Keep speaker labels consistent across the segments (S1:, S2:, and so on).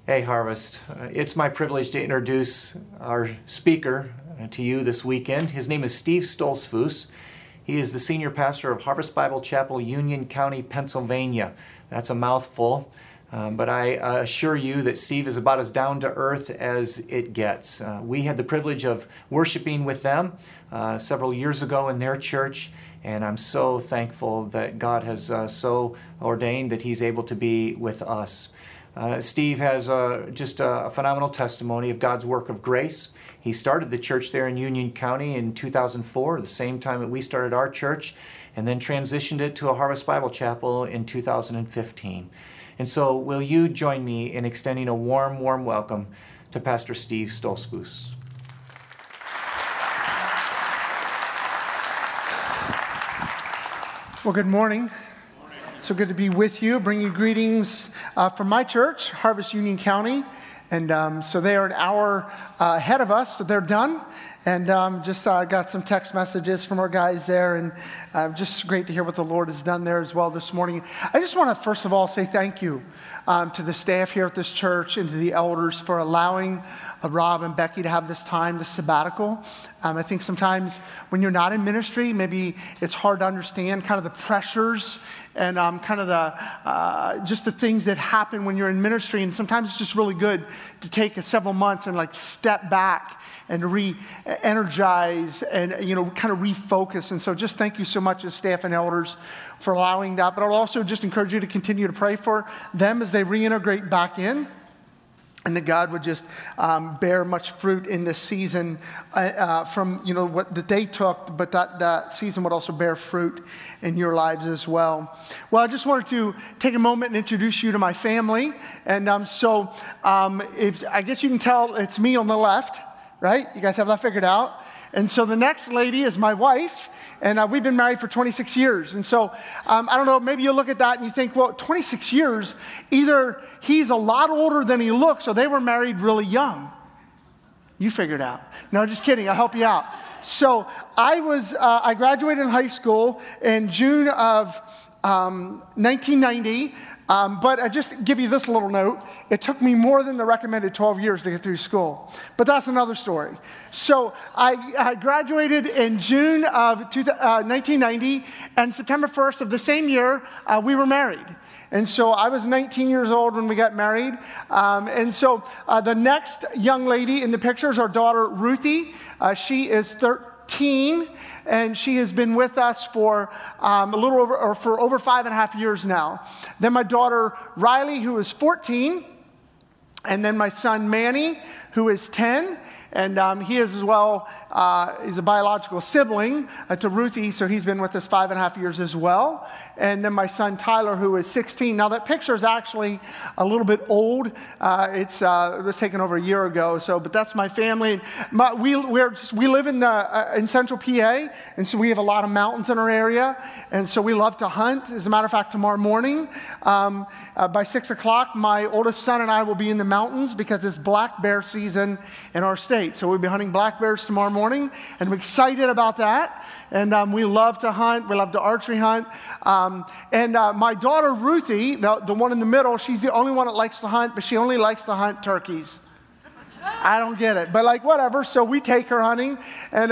S1: Hey, Harvest. It's my privilege to introduce our speaker to you this weekend. His name is Steve Stoltzfus. He is the senior pastor of Harvest Bible Chapel, Union County, Pennsylvania. That's a mouthful, but I assure you that Steve is about as down to earth as it gets. We had the privilege of worshiping with them several years ago in their church, and I'm so thankful that God has so ordained that he's able to be with us. Steve has just a phenomenal testimony of God's work of grace. He started the church there in Union County in 2004, the same time that we started our church, and then transitioned it to a Harvest Bible Chapel in 2015. And so will you join me in extending a warm, warm welcome to Pastor Steve Stoltzfus.
S2: Well, good morning. So good to be with you. Bring you greetings from my church, Harvest Union County. And so they are an hour ahead of us, so they're done. And just got some text messages from our guys there, and just great to hear what the Lord has done there as well this morning. I just want to first of all say thank you to the staff here at this church and to the elders for allowing Rob and Becky to have this time, this sabbatical. I think sometimes when you're not in ministry, maybe it's hard to understand kind of the pressures and kind of the just the things that happen when you're in ministry. And sometimes it's just really good to take several months and like step back and re-energize and, kind of refocus. And so just thank you so much as staff and elders for allowing that. But I'll also just encourage you to continue to pray for them as they reintegrate back in. And that God would just bear much fruit in this season from, what that they took, but that season would also bear fruit in your lives as well. Well, I just wanted to take a moment and introduce you to my family. And if I guess you can tell it's me on the left, right? You guys have that figured out? And so the next lady is my wife. And we've been married for 26 years. And so, I don't know, maybe you look at that and you think, well, 26 years, either he's a lot older than he looks or they were married really young. You figured out. No, just kidding. I'll help you out. So I graduated in high school in June of 1990. But I just give you this little note. It took me more than the recommended 12 years to get through school. But that's another story. So I graduated in June of 1990, and September 1st of the same year, we were married. And so I was 19 years old when we got married. And so the next young lady in the picture is our daughter, Ruthie. She is 13. And she has been with us for for over 5.5 years now. Then my daughter Riley, who is 14, and then my son Manny, who is 10. And he is as well, he's a biological sibling to Ruthie, so he's been with us 5.5 years as well. And then my son Tyler, who is 16. Now that picture is actually a little bit old. It was taken over a year ago. But that's my family. We live in central PA, and so we have a lot of mountains in our area, and so we love to hunt. As a matter of fact, tomorrow morning by 6 o'clock, my oldest son and I will be in the mountains because it's black bear season in our state. So we'll be hunting black bears tomorrow morning, and I'm excited about that. And we love to hunt. We love to archery hunt. My daughter Ruthie, the one in the middle, she's the only one that likes to hunt, but she only likes to hunt turkeys. I don't get it, but whatever. So we take her hunting, and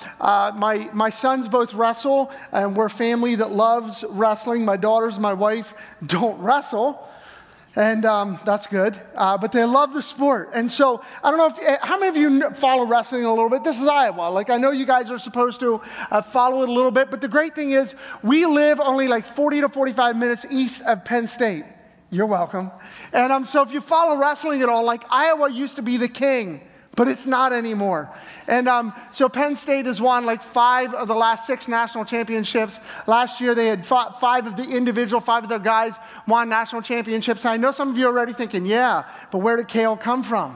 S2: my sons both wrestle, and we're a family that loves wrestling. My daughters, my wife don't wrestle. And that's good, but they love the sport. And so I don't know how many of you follow wrestling a little bit. This is Iowa. I know you guys are supposed to follow it a little bit, but the great thing is we live only 40 to 45 minutes east of Penn State. You're welcome. And so if you follow wrestling at all, Iowa used to be the king, but it's not anymore. And so Penn State has won 5 of the last 6 national championships. Last year they had 5 of their guys won national championships. And I know some of you are already thinking, yeah, but where did Cale come from?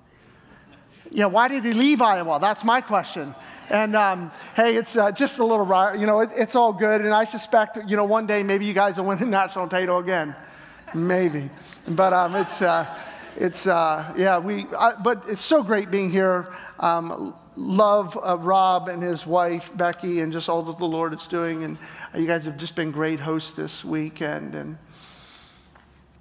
S2: Yeah, why did he leave Iowa? That's my question. And hey, it's just a little, it's all good. And I suspect, one day maybe you guys will win a national title again. Maybe. But but it's so great being here. Love Rob and his wife, Becky, and just all that the Lord is doing. And you guys have just been great hosts this weekend. And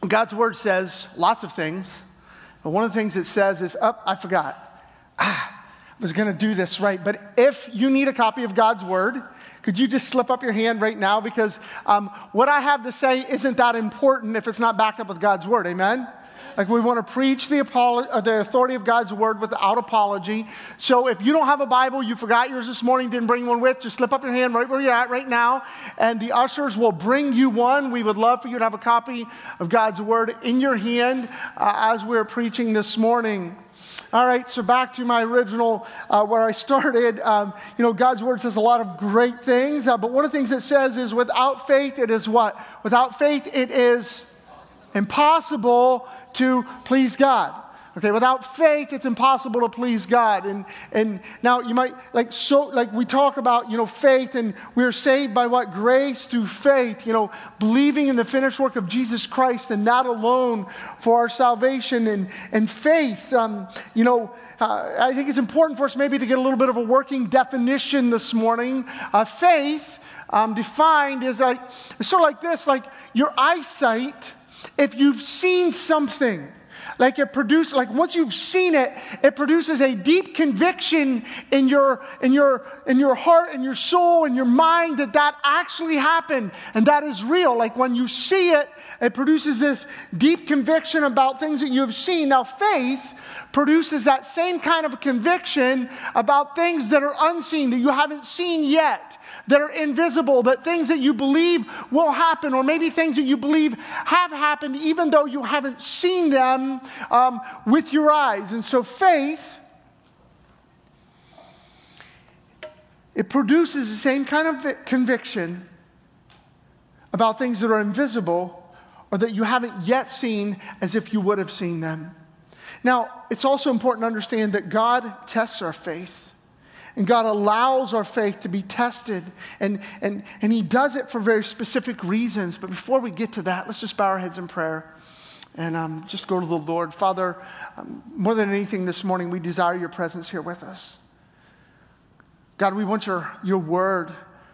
S2: God's word says lots of things. But one of the things it says is, I forgot. I was going to do this right. But if you need a copy of God's word, could you just slip up your hand right now? Because what I have to say isn't that important if it's not backed up with God's word. Amen? Like, we want to preach the authority of God's word without apology. So if you don't have a Bible, you forgot yours this morning, didn't bring one with, just slip up your hand right where you're at right now, and the ushers will bring you one. We would love for you to have a copy of God's word in your hand as we're preaching this morning. All right, so back to my original, where I started. God's word says a lot of great things, but one of the things it says is without faith, it is what? Without faith, it is impossible to please God. Okay, without faith, it's impossible to please God. And now you might, we talk about, faith, and we're saved by what? Grace through faith, believing in the finished work of Jesus Christ and that alone for our salvation. And faith, I think it's important for us maybe to get a little bit of a working definition this morning. Faith, defined is sort of like this, like your eyesight. If you've seen something, once you've seen it, it produces a deep conviction in your heart and your soul and your mind that actually happened and that is real. Like when you see it, it produces this deep conviction about things that you have seen. Now, faith produces that same kind of conviction about things that are unseen, that you haven't seen yet, that are invisible, that things that you believe will happen, or maybe things that you believe have happened even though you haven't seen them with your eyes. And so faith, it produces the same kind of conviction about things that are invisible or that you haven't yet seen as if you would have seen them. Now, it's also important to understand that God tests our faith. And God allows our faith to be tested. And He does it for very specific reasons. But before we get to that, let's just bow our heads in prayer and just go to the Lord. Father, more than anything this morning, we desire your presence here with us. God, we want your word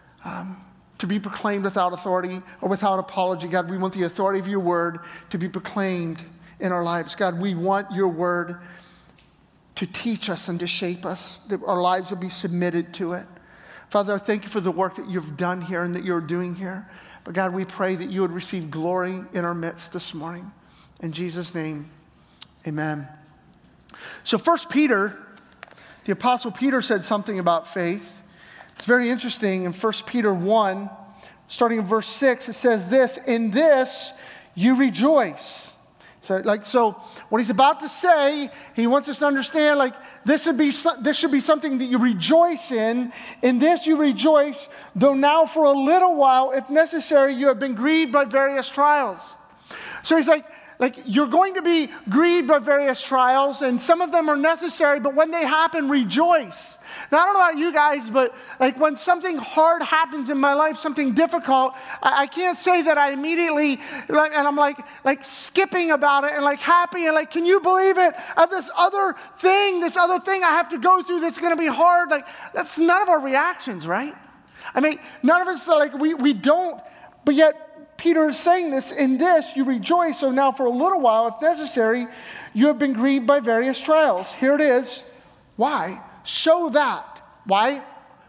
S2: to be proclaimed without authority or without apology. God, we want the authority of your word to be proclaimed in our lives. God, we want your word to teach us and to shape us, that our lives will be submitted to it. Father, I thank you for the work that you've done here and that you're doing here. But God, we pray that you would receive glory in our midst this morning. In Jesus' name, amen. So 1 Peter, the Apostle Peter said something about faith. It's very interesting. In 1 Peter 1, starting in verse 6, it says this, "In this you rejoice." So what he's about to say, he wants us to understand, this should be something that you rejoice in. In this you rejoice, though now for a little while, if necessary, you have been grieved by various trials. So he's like you're going to be grieved by various trials, and some of them are necessary, but when they happen, rejoice. Now, I don't know about you guys, but when something hard happens in my life, something difficult, I can't say that I immediately, and I'm skipping about it and happy and can you believe it? This other thing I have to go through that's going to be hard. That's none of our reactions, right? I mean, none of us we don't, but yet Peter is saying this, in this you rejoice, so now for a little while, if necessary, you have been grieved by various trials. Here it is. Why? So that. Why?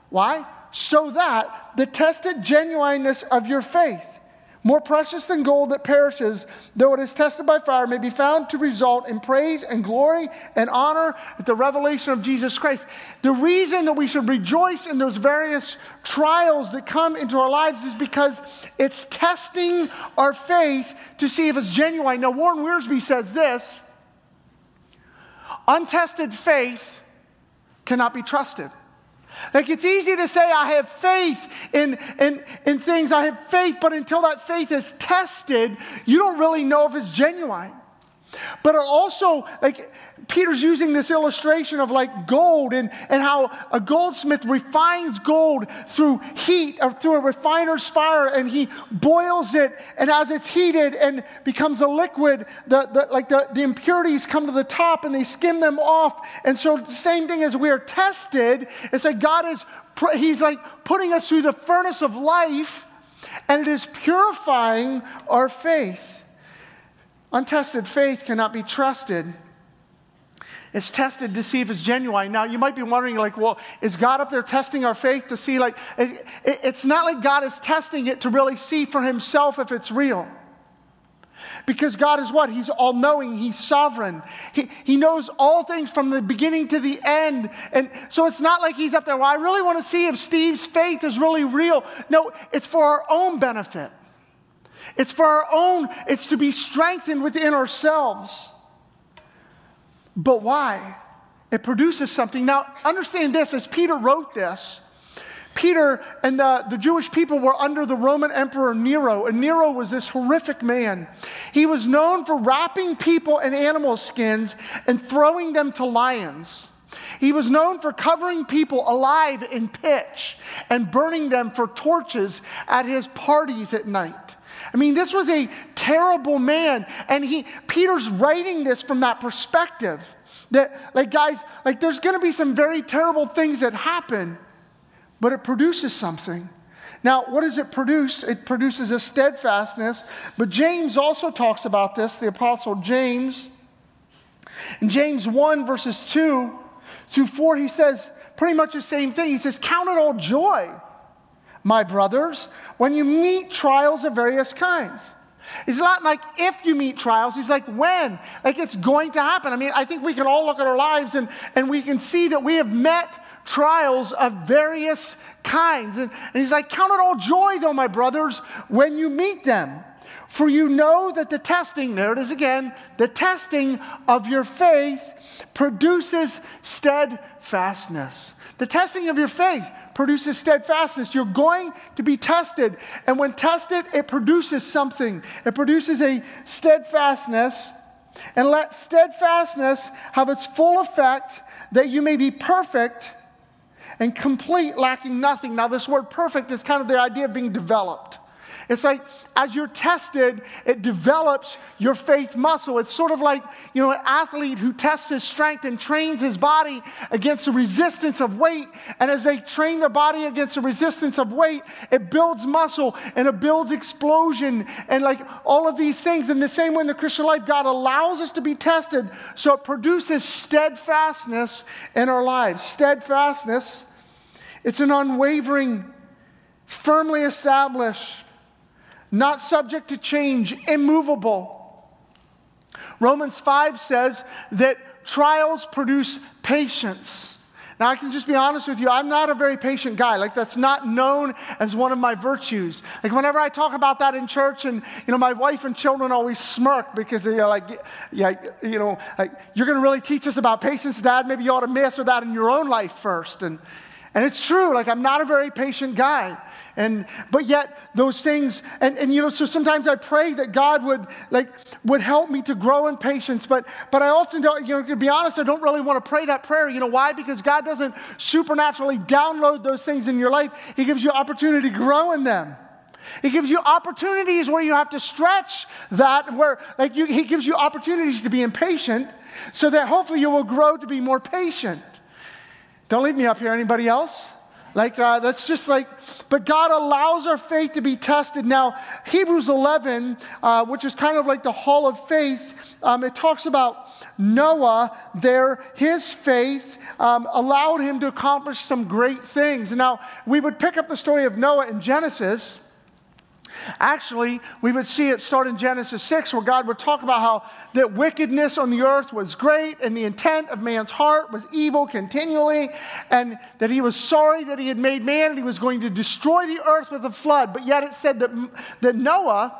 S2: So that the tested genuineness of your faith, more precious than gold that perishes, though it is tested by fire, may be found to result in praise and glory and honor at the revelation of Jesus Christ. The reason that we should rejoice in those various trials that come into our lives is because it's testing our faith to see if it's genuine. Now, Warren Wiersbe says this, untested faith cannot be trusted. It's easy to say I have faith in things. I have faith, but until that faith is tested, you don't really know if it's genuine. But also, Peter's using this illustration of gold and how a goldsmith refines gold through heat or through a refiner's fire, and he boils it, and as it's heated and becomes a liquid, the impurities come to the top and they skim them off. And so the same thing as we are tested, it's he's putting us through the furnace of life, and it is purifying our faith. Untested faith cannot be trusted. It's tested to see if it's genuine. Now, you might be wondering, like, well, is God up there testing our faith to see, like, it's not like God is testing it to really see for himself if it's real. Because God is what? He's all-knowing. He's sovereign. He knows all things from the beginning to the end. And so it's not like he's up there, well, I really want to see if Steve's faith is really real. No, it's for our own benefit. It's for our own, it's to be strengthened within ourselves. But why? It produces something. Now, understand this, as Peter wrote this, Peter and the Jewish people were under the Roman Emperor Nero, and Nero was this horrific man. He was known for wrapping people in animal skins and throwing them to lions. He was known for covering people alive in pitch and burning them for torches at his parties at night. I mean, this was a terrible man, and Peter's writing this from that perspective. That, like, guys, like, there's going to be some very terrible things that happen, but it produces something. Now, what does it produce? It produces a steadfastness, but James also talks about this, the Apostle James. In James 1, verses 2 through 4, he says pretty much the same thing. He says, count it all joy, my brothers, when you meet trials of various kinds. It's not like if you meet trials, he's like when. Like it's going to happen. I mean, I think we can all look at our lives and we can see that we have met trials of various kinds. And he's like, count it all joy though, my brothers, when you meet them. For you know that the testing, there it is again, the testing of your faith produces steadfastness. The testing of your faith produces steadfastness. You're going to be tested. And when tested, it produces something. It produces a steadfastness. And let steadfastness have its full effect, that you may be perfect and complete, lacking nothing. Now, this word perfect is kind of the idea of being developed. It's like as you're tested, it develops your faith muscle. It's sort of like, you know, an athlete who tests his strength and trains his body against the resistance of weight. And as they train their body against the resistance of weight, it builds muscle and it builds explosion and like all of these things. In the same way in the Christian life, God allows us to be tested so it produces steadfastness in our lives. Steadfastness, it's an unwavering, firmly established, not subject to change, immovable. Romans 5 says that trials produce patience. Now, I can just be honest with you, I'm not a very patient guy. Like, that's not known as one of my virtues. Like, whenever I talk about that in church, and, you know, my wife and children always smirk because they're like, yeah, you know, like, you're going to really teach us about patience, Dad? Maybe you ought to master that in your own life first. And it's true, like I'm not a very patient guy. But yet those things, and you know, so sometimes I pray that God would help me to grow in patience. But I often don't, you know, to be honest, I don't really want to pray that prayer. You know why? Because God doesn't supernaturally download those things in your life. He gives you opportunity to grow in them. He gives you opportunities where you have to stretch that, where like He gives you opportunities to be impatient so that hopefully you will grow to be more patient. Don't leave me up here. Anybody else? Like, that's just like, but God allows our faith to be tested. Now, Hebrews 11, which is kind of like the hall of faith, it talks about Noah there. His faith allowed him to accomplish some great things. Now, we would pick up the story of Noah in Genesis. Actually, we would see it start in Genesis 6, where God would talk about how that wickedness on the earth was great and the intent of man's heart was evil continually, and that he was sorry that he had made man and he was going to destroy the earth with a flood. But yet it said that Noah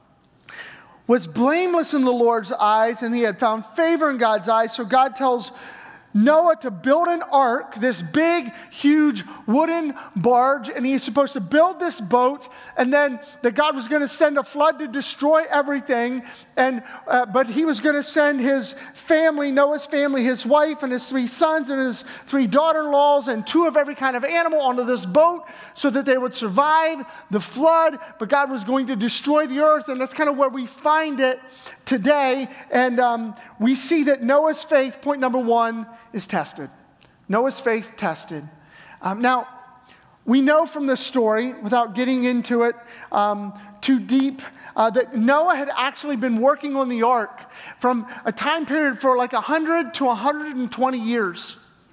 S2: was blameless in the Lord's eyes and he had found favor in God's eyes. So God tells Noah to build an ark, this big, huge wooden barge, and he's supposed to build this boat, and then that God was going to send a flood to destroy everything, but he was going to send his family, Noah's family, his wife and his 3 sons and his 3 daughter-in-laws and 2 of every kind of animal onto this boat so that they would survive the flood, but God was going to destroy the earth, and that's kind of where we find it today, and we see that Noah's faith, point number 1, is tested. Noah's faith tested. Now, we know from this story, without getting into it too deep, that Noah had actually been working on the ark from a time period for like 100 to 120 years.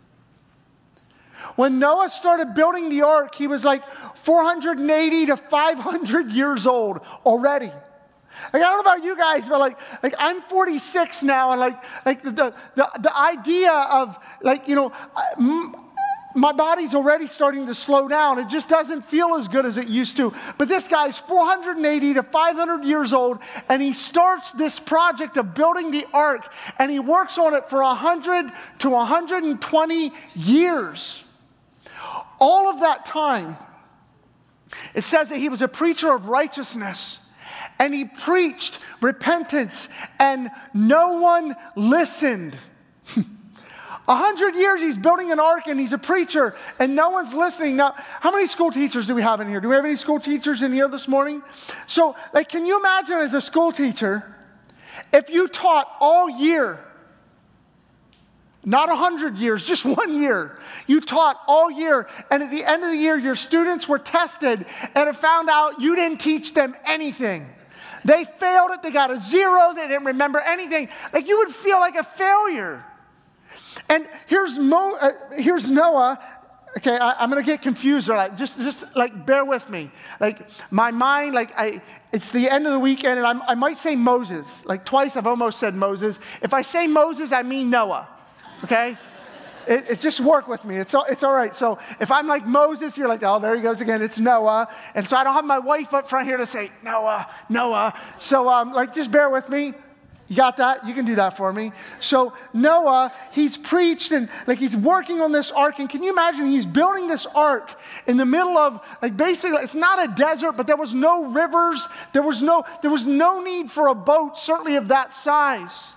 S2: When Noah started building the ark, he was like 480 to 500 years old already. Like, I don't know about you guys, but like I'm 46 now, and like the idea of my body's already starting to slow down. It just doesn't feel as good as it used to. But this guy's 480 to 500 years old, and he starts this project of building the ark, and he works on it for 100 to 120 years. All of that time, it says that he was a preacher of righteousness, and he preached repentance, and no one listened. 100 years he's building an ark, and he's a preacher, and no one's listening. Now, how many school teachers do we have in here? Do we have any school teachers in here this morning? So, can you imagine as a school teacher, if you taught all year, not 100 years, just 1 year. You taught all year, and at the end of the year, your students were tested, and it found out you didn't teach them anything. They failed it, they got a 0, they didn't remember anything. Like, you would feel like a failure. And here's Noah. Okay, I'm going to get confused. All right, just bear with me. Like, my mind, it's the end of the weekend, and I might say Moses. Like, twice I've almost said Moses. If I say Moses, I mean Noah. Okay? It just work with me. It's all right. So if I'm like Moses, you're like, oh, there he goes again. It's Noah. And so I don't have my wife up front here to say, Noah. So just bear with me. You got that? You can do that for me. So Noah, he's preached and he's working on this ark. And can you imagine he's building this ark in the middle of basically it's not a desert, but there was no rivers. There was no need for a boat, certainly of that size.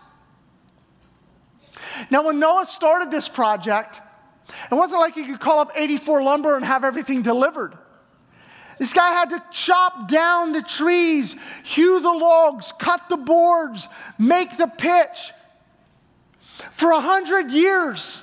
S2: Now, when Noah started this project, it wasn't like he could call up 84 Lumber and have everything delivered. This guy had to chop down the trees, hew the logs, cut the boards, make the pitch for 100 years.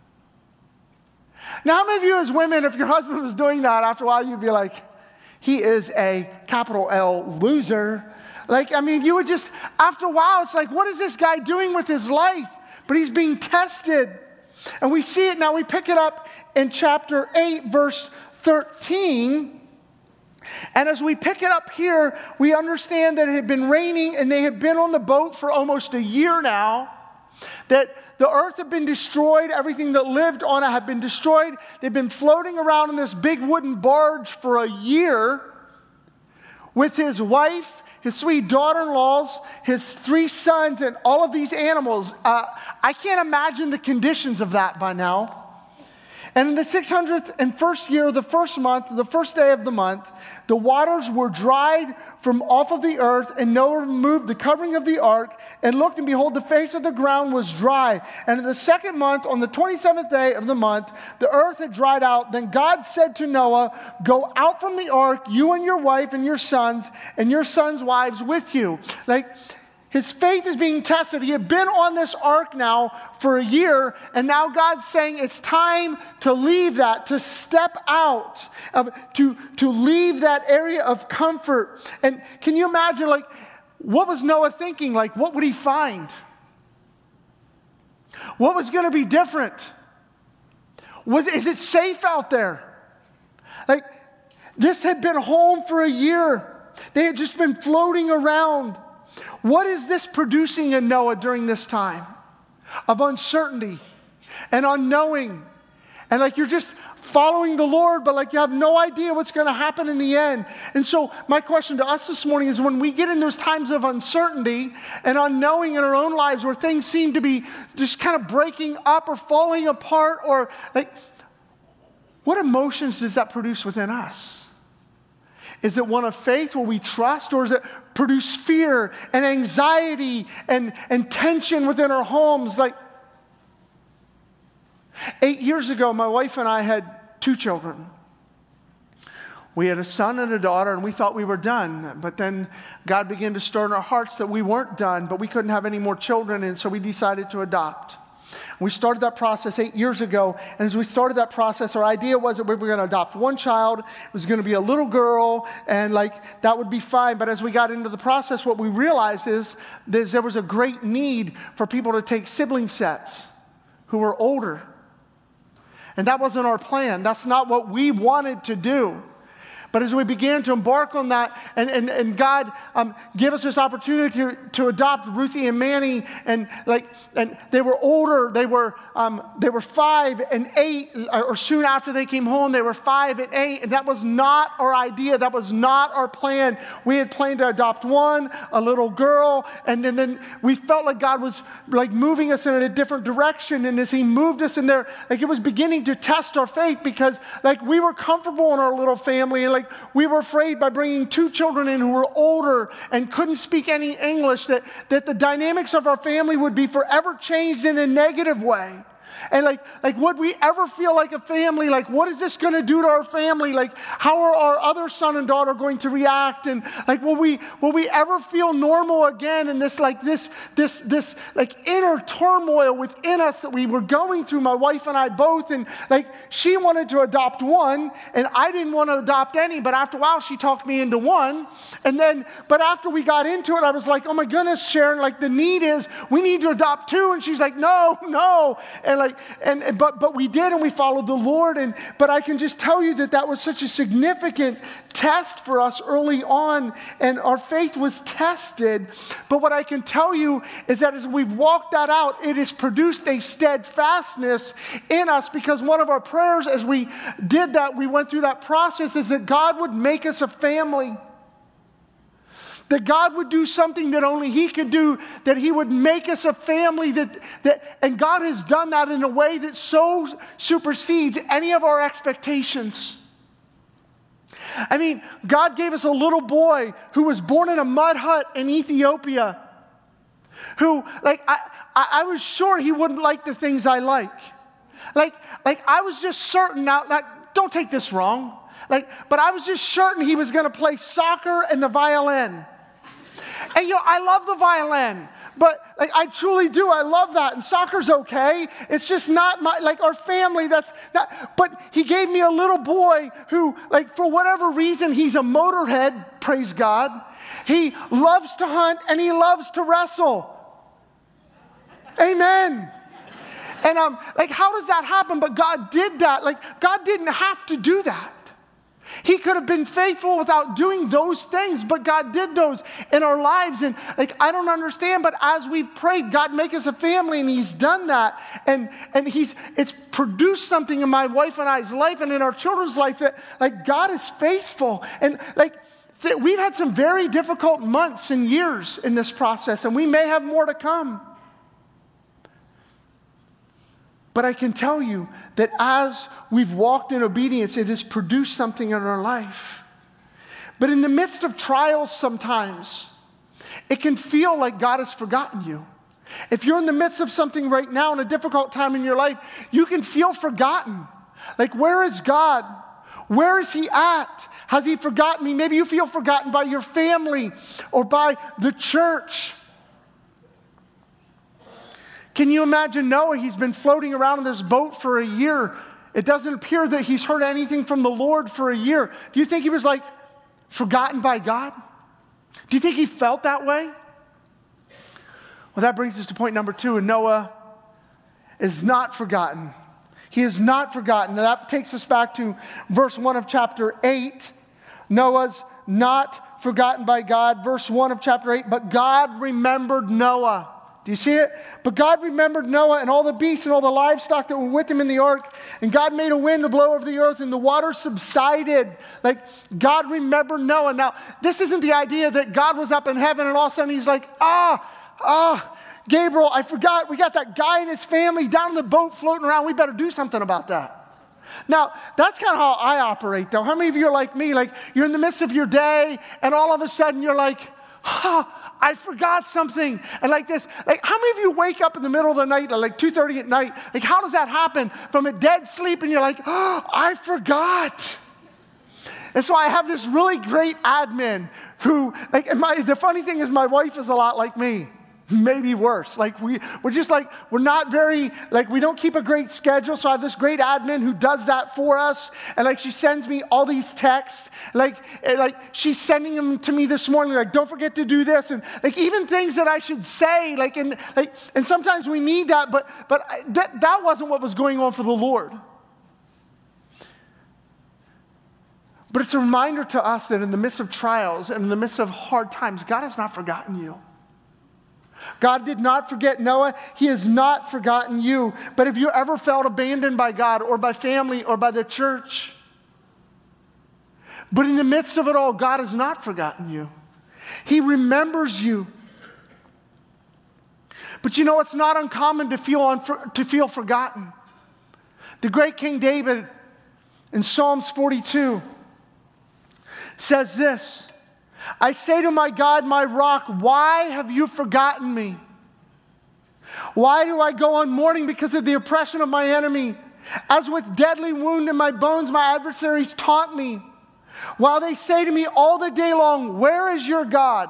S2: Now, how many of you as women, if your husband was doing that, after a while you'd be like, he is a capital L loser. You would just, after a while, it's like, what is this guy doing with his life? But he's being tested. And we see it now. We pick it up in chapter 8, verse 13. And as we pick it up here, we understand that it had been raining and they had been on the boat for almost a year now. That the earth had been destroyed. Everything that lived on it had been destroyed. They'd been floating around in this big wooden barge for a year with his wife, his 3 daughter-in-laws, his 3 sons, and all of these animals. I can't imagine the conditions of that by now. And in the 601st year, the first month, the first day of the month, the waters were dried from off of the earth, and Noah removed the covering of the ark, and looked, and behold, the face of the ground was dry. And in the second month, on the 27th day of the month, the earth had dried out. Then God said to Noah, go out from the ark, you and your wife and your sons wives with you. His faith is being tested. He had been on this ark now for a year, and now God's saying it's time to leave that, to step out, to leave that area of comfort. And can you imagine, what was Noah thinking? What would he find? What was going to be different? Is it safe out there? This had been home for a year. They had just been floating around. What is this producing in Noah during this time of uncertainty and unknowing? And you're just following the Lord, but you have no idea what's going to happen in the end. And so my question to us this morning is, when we get in those times of uncertainty and unknowing in our own lives where things seem to be just kind of breaking up or falling apart, or what emotions does that produce within us? Is it one of faith where we trust, or does it produce fear and anxiety and tension within our homes? 8 years ago, my wife and I had 2 children. We had a son and a daughter, and we thought we were done. But then God began to stir in our hearts that we weren't done, but we couldn't have any more children, and so we decided to adopt. We started that process 8 years ago, and as we started that process, our idea was that we were going to adopt one child. It was going to be a little girl, and that would be fine. But as we got into the process, what we realized is there was a great need for people to take sibling sets who were older. And that wasn't our plan. That's not what we wanted to do. But as we began to embark on that, and God gave us this opportunity to adopt Ruthie and Manny, and they were older. They were 5 and 8, or soon after they came home, they were 5 and 8, and that was not our idea. That was not our plan. We had planned to adopt one, a little girl, and then we felt like God was moving us in a different direction. And as He moved us in there, it was beginning to test our faith, because we were comfortable in our little family, and we were afraid by bringing 2 children in who were older and couldn't speak any English that the dynamics of our family would be forever changed in a negative way. And would we ever feel like a family? What is this going to do to our family? How are our other son and daughter going to react? And will we ever feel normal again? And this inner turmoil within us that we were going through, my wife and I both. And she wanted to adopt one, and I didn't want to adopt any. But after a while, she talked me into one. But after we got into it, I was like, oh my goodness, Sharon, the need is we need to adopt 2. And she's like, no. But we did, and we followed the Lord. But I can just tell you that was such a significant test for us early on, and our faith was tested. But what I can tell you is that as we've walked that out, it has produced a steadfastness in us, because one of our prayers as we did that, we went through that process, is that God would make us a family. That God would do something that only He could do, that He would make us a family, and God has done that in a way that so supersedes any of our expectations. I mean, God gave us a little boy who was born in a mud hut in Ethiopia, who, I was sure he wouldn't like the things I like. I was just certain, now, don't take this wrong, but I was just certain he was going to play soccer and the violin. And I love the violin, but I truly do. I love that. And soccer's okay. It's just not our family. That's not. But He gave me a little boy who, for whatever reason, he's a motorhead. Praise God. He loves to hunt and he loves to wrestle. Amen. And how does that happen? But God did that. God didn't have to do that. He could have been faithful without doing those things, but God did those in our lives. And I don't understand, but as we've prayed, God make us a family, and He's done that. And it's produced something in my wife and I's life and in our children's life that God is faithful. And we've had some very difficult months and years in this process, and we may have more to come. But I can tell you that as we've walked in obedience, it has produced something in our life. But in the midst of trials sometimes, it can feel like God has forgotten you. If you're in the midst of something right now, in a difficult time in your life, you can feel forgotten. Where is God? Where is He at? Has He forgotten me? Maybe you feel forgotten by your family or by the church. Can you imagine Noah? He's been floating around in this boat for a year. It doesn't appear that he's heard anything from the Lord for a year. Do you think he was forgotten by God? Do you think he felt that way? Well, that brings us to point number 2, and Noah is not forgotten. He is not forgotten. Now, that takes us back to verse 1 of chapter 8. Noah's not forgotten by God. Verse 1 of chapter 8, but God remembered Noah. Do you see it? But God remembered Noah and all the beasts and all the livestock that were with him in the ark. And God made a wind to blow over the earth, and the water subsided. God remembered Noah. Now, this isn't the idea that God was up in heaven and all of a sudden He's like, Gabriel, I forgot. We got that guy and his family down in the boat floating around. We better do something about that. Now, that's kind of how I operate, though. How many of you are like me? You're in the midst of your day, and all of a sudden you're like, I forgot something. And this, how many of you wake up in the middle of the night, 2:30 at night? How does that happen? From a dead sleep, and you're like, I forgot. And so I have this really great admin who, the funny thing is my wife is a lot like me. maybe worse. Like we're not very, like we don't keep a great schedule. So I have this great admin who does that for us. And like she sends me all these texts. Like she's sending them to me this morning. Like, don't forget to do this. And like even things that I should say, and sometimes we need that, but that wasn't what was going on for the Lord. But it's a reminder to us that in the midst of trials and in the midst of hard times, God has not forgotten you. God did not forget Noah. He has not forgotten you. But have you ever felt abandoned by God or by family or by the church? But in the midst of it all, God has not forgotten you. He remembers you. But you know, it's not uncommon to feel forgotten. The great King David in Psalms 42 says this, I say to my God, my rock, why have you forgotten me? Why do I go on mourning because of the oppression of my enemy? As with deadly wound in my bones, my adversaries taunt me. While they say to me all the day long, where is your God?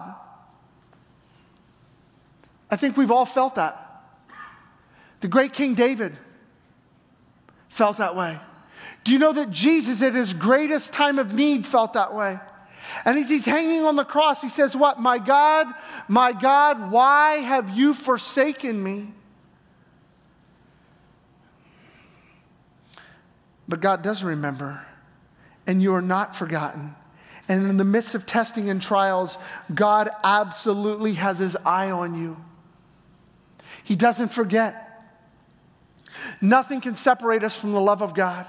S2: I think we've all felt that. The great King David felt that way. Do you know that Jesus at his greatest time of need felt that way? And as he's hanging on the cross, he says what? My God, why have you forsaken me? But God does remember, and you are not forgotten. And in the midst of testing and trials, God absolutely has his eye on you. He doesn't forget. Nothing can separate us from the love of God.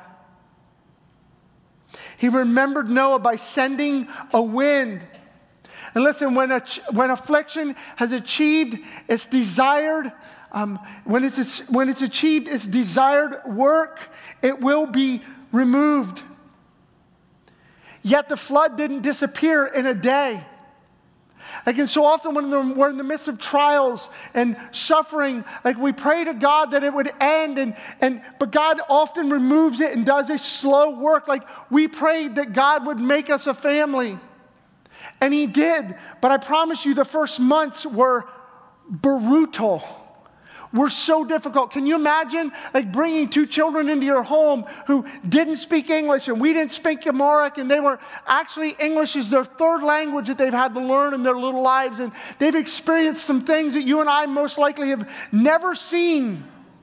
S2: He remembered Noah by sending a wind. And listen, when affliction has achieved its desired, when it's achieved its desired work, it will be removed. Yet the flood didn't disappear in a day. Like, and so often when we're in the midst of trials and suffering, like we pray to God that it would end, but God often removes it and does a slow work. Like we prayed that God would make us a family. And he did. But I promise you the first months were brutal. Were so difficult. Can you imagine like bringing two children into your home who didn't speak English and we didn't speak Amharic, and they were actually, English is their third language that they've had to learn in their little lives, and they've experienced some things that you and I most likely have never seen.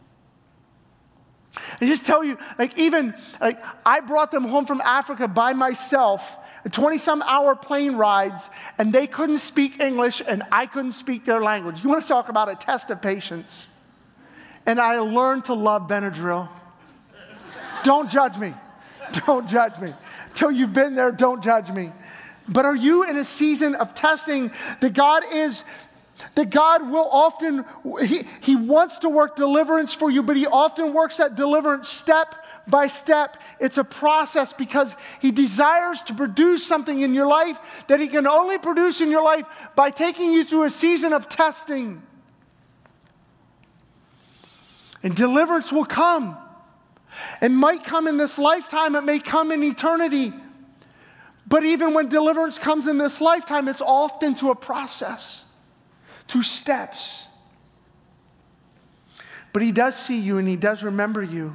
S2: I just tell you, like even like I brought them home from Africa by myself, 20-some hour plane rides, and they couldn't speak English and I couldn't speak their language. You want to talk about a test of patience? And I learned to love Benadryl. Don't judge me. Don't judge me. Till you've been there, don't judge me. But are you in a season of testing that God will often, He wants to work deliverance for you, but He often works that deliverance step by step. It's a process because He desires to produce something in your life that He can only produce in your life by taking you through a season of testing. And deliverance will come. It might come in this lifetime. It may come in eternity. But even when deliverance comes in this lifetime, it's often through a process, through steps. But He does see you and He does remember you.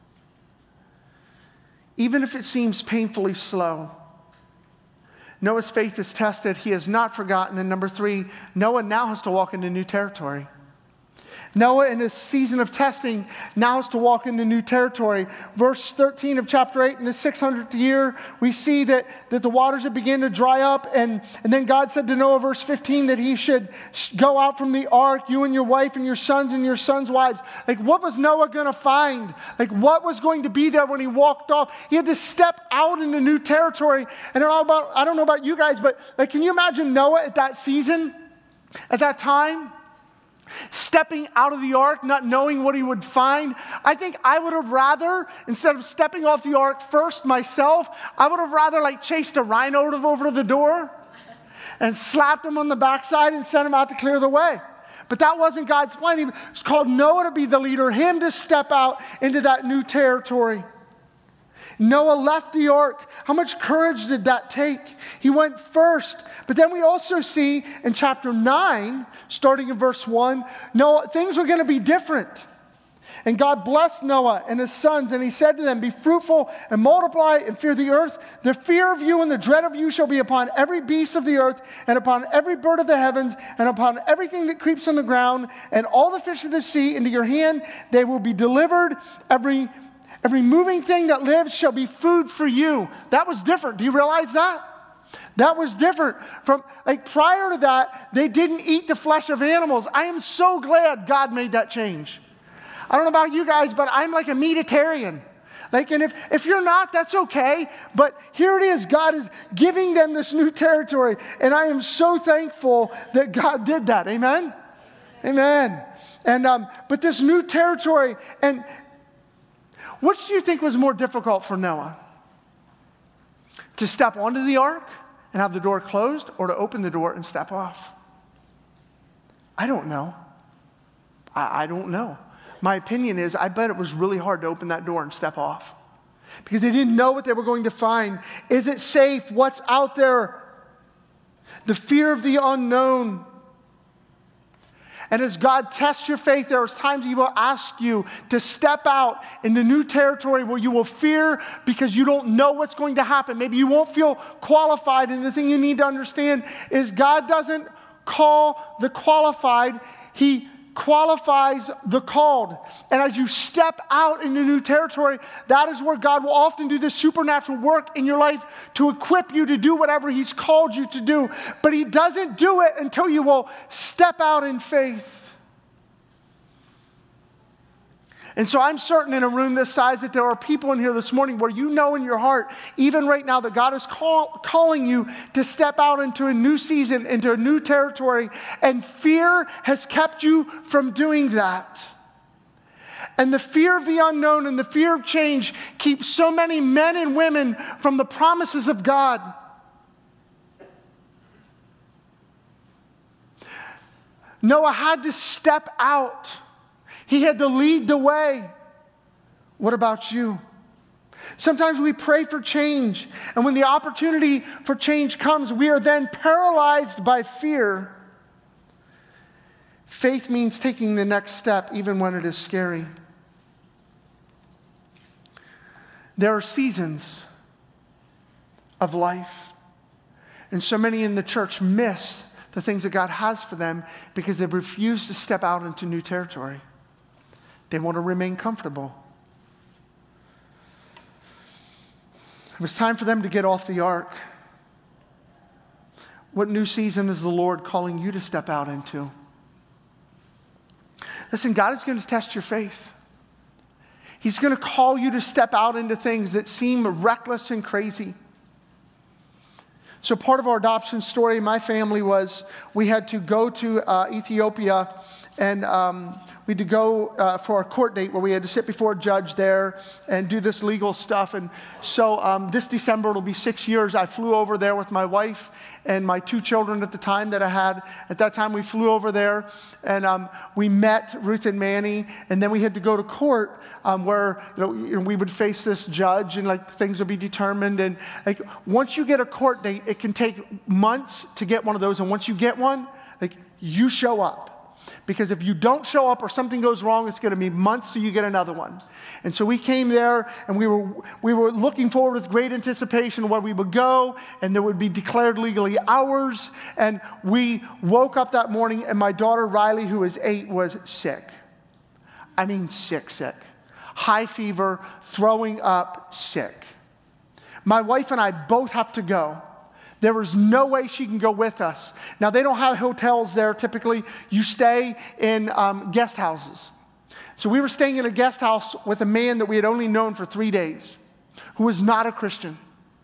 S2: Even if it seems painfully slow. Noah's faith is tested. He has not forgotten. And number 3, Noah now has to walk into new territory. Noah, in his season of testing, now has to walk into new territory. Verse 13 of chapter 8, in the 600th year, we see that the waters had begun to dry up. And then God said to Noah, verse 15, that he should go out from the ark, you and your wife and your sons' wives. Like, what was Noah going to find? Like, what was going to be there when he walked off? He had to step out into new territory. And I don't know about you guys, but like, can you imagine Noah at that season, at that time? Stepping out of the ark, not knowing what he would find. I think I would have rather, instead of stepping off the ark first myself, I would have rather like chased a rhino over to the door and slapped him on the backside and sent him out to clear the way. But that wasn't God's plan. He was called Noah to be the leader, him to step out into that new territory. Noah left the ark. How much courage did that take? He went first. But then we also see in chapter 9, starting in verse 1, Noah, things were going to be different. And God blessed Noah and his sons, and he said to them, be fruitful and multiply and fear the earth. The fear of you and the dread of you shall be upon every beast of the earth and upon every bird of the heavens and upon everything that creeps on the ground and all the fish of the sea. Into your hand they will be delivered. Every moving thing that lives shall be food for you. That was different. Do you realize that? That was different from, prior to that, they didn't eat the flesh of animals. I am so glad God made that change. I don't know about you guys, but I'm like a meatitarian. And if you're not, that's okay. But here it is. God is giving them this new territory. And I am so thankful that God did that. Amen? Amen. And but this new territory, and which do you think was more difficult for Noah? To step onto the ark and have the door closed, or to open the door and step off? I don't know. I don't know. My opinion is, I bet it was really hard to open that door and step off. Because they didn't know what they were going to find. Is it safe? What's out there? The fear of the unknown. And as God tests your faith, there are times He will ask you to step out into new territory where you will fear because you don't know what's going to happen. Maybe you won't feel qualified. And the thing you need to understand is God doesn't call the qualified. He qualifies the called. And as you step out into new territory, that is where God will often do this supernatural work in your life to equip you to do whatever He's called you to do. But He doesn't do it until you will step out in faith. And so I'm certain in a room this size that there are people in here this morning where you know in your heart, even right now, that God is calling you to step out into a new season, into a new territory, and fear has kept you from doing that. And the fear of the unknown and the fear of change keeps so many men and women from the promises of God. Noah had to step out. He had to lead the way. What about you? Sometimes we pray for change, and when the opportunity for change comes, we are then paralyzed by fear. Faith means taking the next step, even when it is scary. There are seasons of life, and so many in the church miss the things that God has for them because they refuse to step out into new territory. They want to remain comfortable. It was time for them to get off the ark. What new season is the Lord calling you to step out into? Listen, God is going to test your faith. He's going to call you to step out into things that seem reckless and crazy. So part of our adoption story in my family was we had to go to Ethiopia, and we had to go for a court date where we had to sit before a judge there and do this legal stuff. And so this December, it'll be 6 years. I flew over there with my wife and my 2 children at the time that I had. At that time, we flew over there, and we met Ruth and Manny, and then we had to go to court where we would face this judge, and things would be determined. And once you get a court date, it can take months to get one of those. And once you get one, you show up. Because if you don't show up or something goes wrong, it's going to be months till you get another one. And so we came there, and we were looking forward with great anticipation where we would go, and there would be declared legally ours. And we woke up that morning, and my daughter Riley, who is 8, was sick. I mean sick. High fever, throwing up, sick. My wife and I both have to go. There was no way she can go with us. Now, they don't have hotels there typically. You stay in guest houses. So we were staying in a guest house with a man that we had only known for 3 days, who was not a Christian.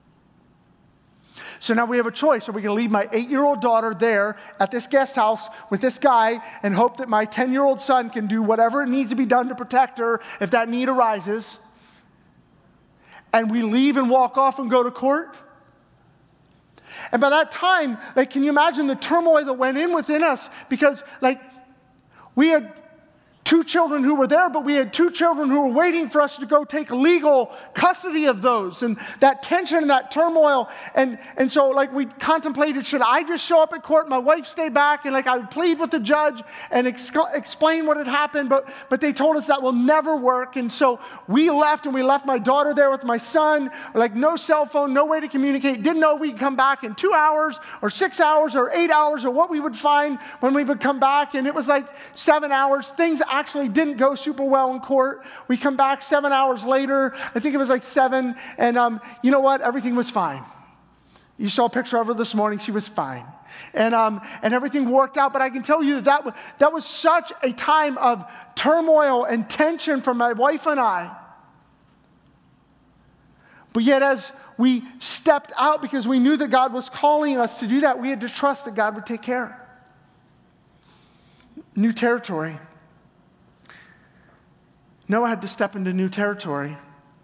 S2: So now we have a choice. Are we going to leave my 8-year-old daughter there at this guest house with this guy and hope that my 10-year-old son can do whatever needs to be done to protect her if that need arises? And we leave and walk off and go to court? And by that time, can you imagine the turmoil that went in within us? Because, we had 2 children who were there, but we had 2 children who were waiting for us to go take legal custody of those, and that tension and that turmoil. And so like we contemplated, should I just show up at court, my wife stay back, and like I would plead with the judge and explain what had happened, but they told us that will never work. And so we left, and we left my daughter there with my son, like no cell phone, no way to communicate, didn't know we'd come back in 2 hours or 6 hours or 8 hours or what we would find when we would come back. And it was like 7 hours. Things actually didn't go super well in court. We come back 7 hours later. I think it was like 7. And you know what? Everything was fine. You saw a picture of her this morning. She was fine. And everything worked out. But I can tell you that was such a time of turmoil and tension for my wife and I. But yet as we stepped out, because we knew that God was calling us to do that, we had to trust that God would take care. New territory. Noah had to step into new territory.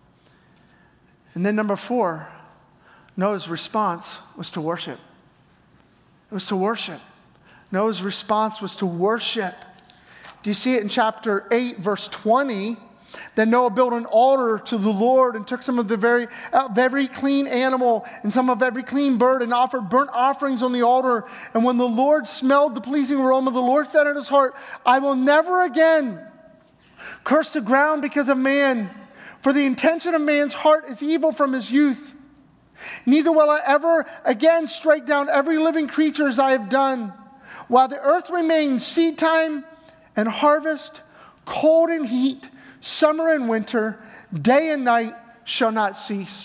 S2: And then number 4, Noah's response was to worship. It was to worship. Noah's response was to worship. Do you see it in chapter 8, verse 20? Then Noah built an altar to the Lord and took some of the every clean animal and some of every clean bird and offered burnt offerings on the altar. And when the Lord smelled the pleasing aroma, the Lord said in his heart, I will never again curse the ground because of man, for the intention of man's heart is evil from his youth. Neither will I ever again strike down every living creature as I have done. While the earth remains, seed time and harvest, cold and heat, summer and winter, day and night shall not cease.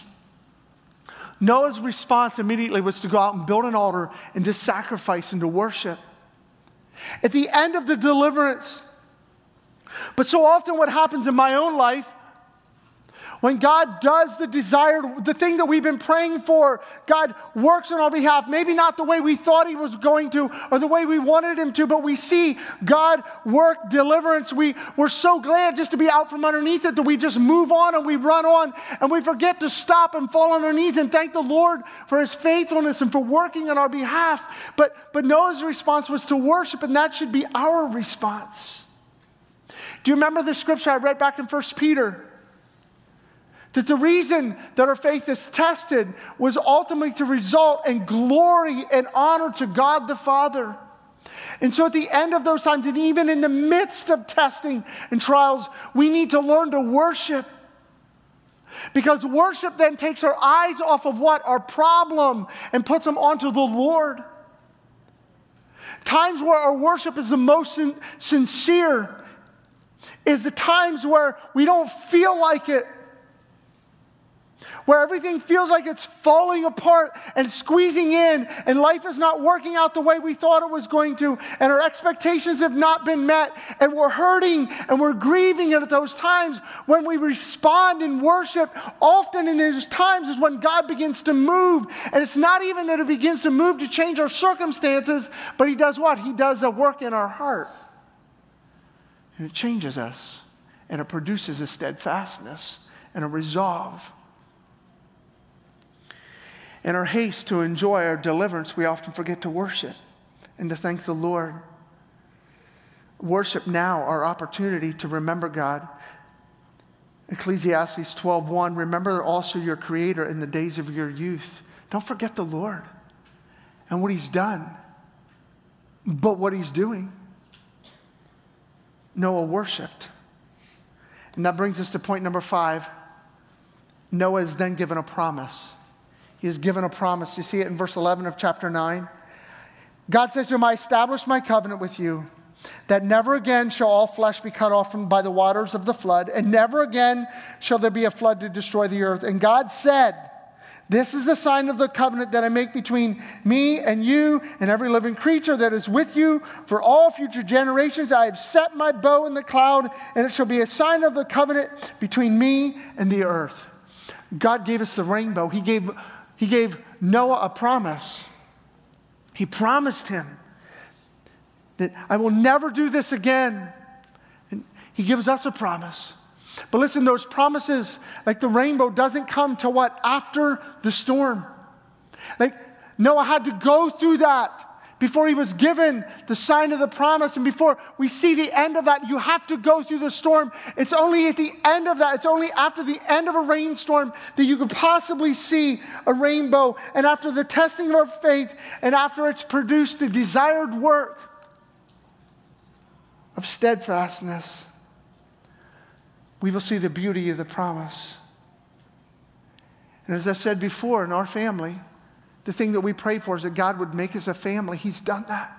S2: Noah's response immediately was to go out and build an altar and to sacrifice and to worship. At the end of the deliverance, but so often what happens in my own life, when God does the thing that we've been praying for, God works on our behalf. Maybe not the way we thought he was going to or the way we wanted him to, but we see God work deliverance. We're so glad just to be out from underneath it that we just move on and we run on and we forget to stop and fall on our knees and thank the Lord for his faithfulness and for working on our behalf. But Noah's response was to worship, and that should be our response. Do you remember the scripture I read back in 1 Peter? That the reason that our faith is tested was ultimately to result in glory and honor to God the Father. And so at the end of those times, and even in the midst of testing and trials, we need to learn to worship. Because worship then takes our eyes off of what? Our problem, and puts them onto the Lord. Times where our worship is the most sincere is the times where we don't feel like it. Where everything feels like it's falling apart and squeezing in, and life is not working out the way we thought it was going to, and our expectations have not been met, and we're hurting and we're grieving. And at those times when we respond in worship, often in those times is when God begins to move. And it's not even that it begins to move to change our circumstances, but he does what? He does a work in our heart. And it changes us, and it produces a steadfastness and a resolve. In our haste to enjoy our deliverance, we often forget to worship and to thank the Lord. Worship now our opportunity to remember God. Ecclesiastes 12:1, remember also your Creator in the days of your youth. Don't forget the Lord and what he's done, but what he's doing. Noah worshiped. And that brings us to point number 5. Noah is then given a promise. He is given a promise. You see it in verse 11 of chapter 9. God says to him, I establish my covenant with you, that never again shall all flesh be cut off by the waters of the flood, and never again shall there be a flood to destroy the earth. And God said, this is the sign of the covenant that I make between me and you and every living creature that is with you for all future generations. I have set my bow in the cloud, and it shall be a sign of the covenant between me and the earth. God gave us the rainbow. He gave Noah a promise. He promised him that I will never do this again. And he gives us a promise. But listen, those promises, like the rainbow, doesn't come to what? After the storm. Like Noah had to go through that before he was given the sign of the promise, and before we see the end of that, you have to go through the storm. It's only at the end of that, it's only after the end of a rainstorm that you could possibly see a rainbow. And after the testing of our faith, and after it's produced the desired work of steadfastness, we will see the beauty of the promise. And as I said before, in our family, the thing that we pray for is that God would make us a family. He's done that.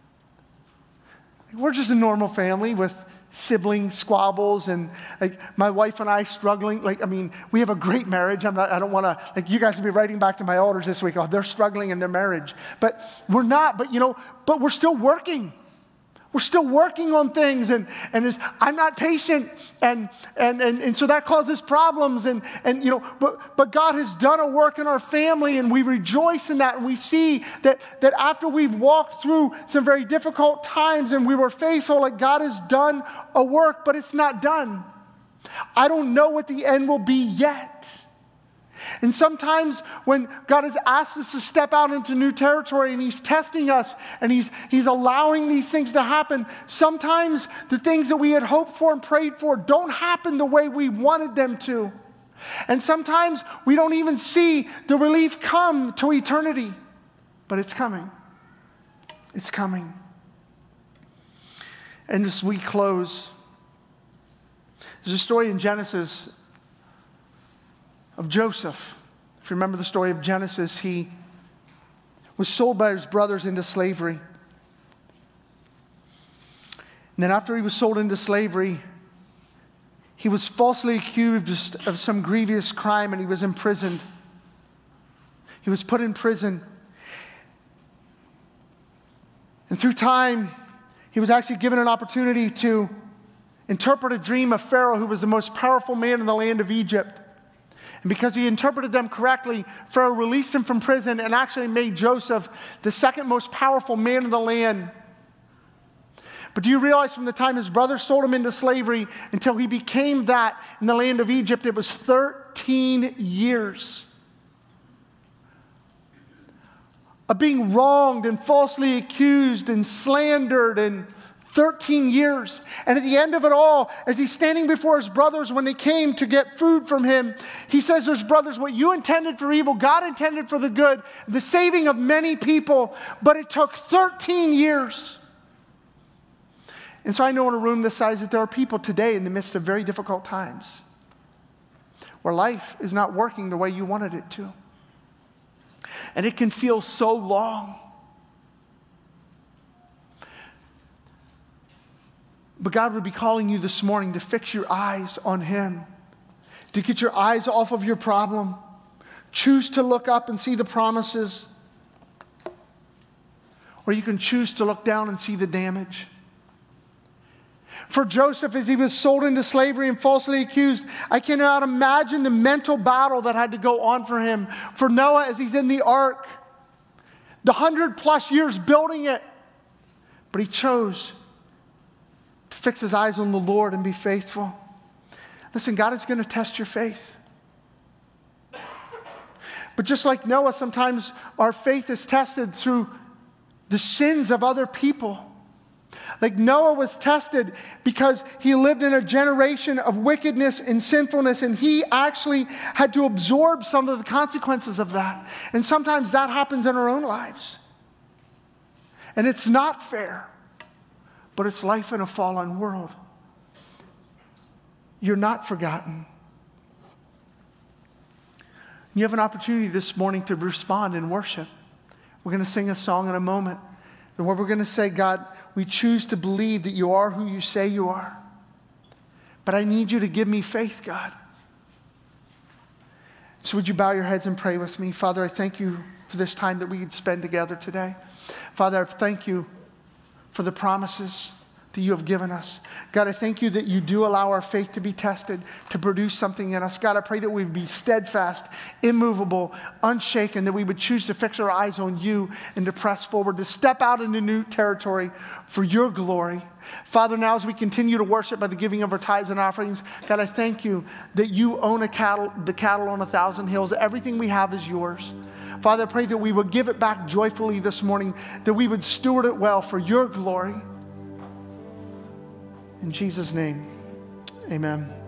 S2: We're just a normal family with sibling squabbles and like my wife and I struggling. We have a great marriage. I don't want to, you guys will be writing back to my elders this week. Oh, they're struggling in their marriage. But we're not, but we're still working. We're still working on things, and I'm not patient, and so that causes problems, but God has done a work in our family, and we rejoice in that, and we see that after we've walked through some very difficult times, and we were faithful, like God has done a work, but it's not done. I don't know what the end will be yet. And sometimes when God has asked us to step out into new territory and He's testing us and He's allowing these things to happen, sometimes the things that we had hoped for and prayed for don't happen the way we wanted them to. And sometimes we don't even see the relief come to eternity. But it's coming. It's coming. And as we close, there's a story in Genesis of Joseph. If you remember the story of Genesis, he was sold by his brothers into slavery. And then after he was sold into slavery, he was falsely accused of some grievous crime and he was imprisoned. He was put in prison. And through time, he was actually given an opportunity to interpret a dream of Pharaoh, who was the most powerful man in the land of Egypt. And because he interpreted them correctly, Pharaoh released him from prison and actually made Joseph the second most powerful man in the land. But do you realize from the time his brothers sold him into slavery until he became that in the land of Egypt, it was 13 years of being wronged and falsely accused and slandered, and 13 years. And at the end of it all, as he's standing before his brothers when they came to get food from him, he says, "There's brothers, what you intended for evil, God intended for the good, the saving of many people, but it took 13 years. And so I know in a room this size that there are people today in the midst of very difficult times where life is not working the way you wanted it to. And it can feel so long. But God would be calling you this morning to fix your eyes on Him, to get your eyes off of your problem. Choose to look up and see the promises. Or you can choose to look down and see the damage. For Joseph, as he was sold into slavery and falsely accused, I cannot imagine the mental battle that had to go on for him. For Noah, as he's in the ark, the 100+ years building it, but he chose to fix his eyes on the Lord and be faithful. Listen, God is going to test your faith. But just like Noah, sometimes our faith is tested through the sins of other people. Like Noah was tested because he lived in a generation of wickedness and sinfulness, and he actually had to absorb some of the consequences of that. And sometimes that happens in our own lives. And it's not fair. But it's life in a fallen world. You're not forgotten. You have an opportunity this morning to respond in worship. We're going to sing a song in a moment. And where we're going to say, God, we choose to believe that you are who you say you are. But I need you to give me faith, God. So would you bow your heads and pray with me? Father, I thank you for this time that we could spend together today. Father, I thank you for the promises that you have given us. God, I thank you that you do allow our faith to be tested, to produce something in us. God, I pray that we would be steadfast, immovable, unshaken, that we would choose to fix our eyes on you and to press forward, to step out into new territory for your glory. Father, now as we continue to worship by the giving of our tithes and offerings, God, I thank you that you own the cattle on 1,000 hills. Everything we have is yours. Father, I pray that we would give it back joyfully this morning, that we would steward it well for your glory. In Jesus' name, amen.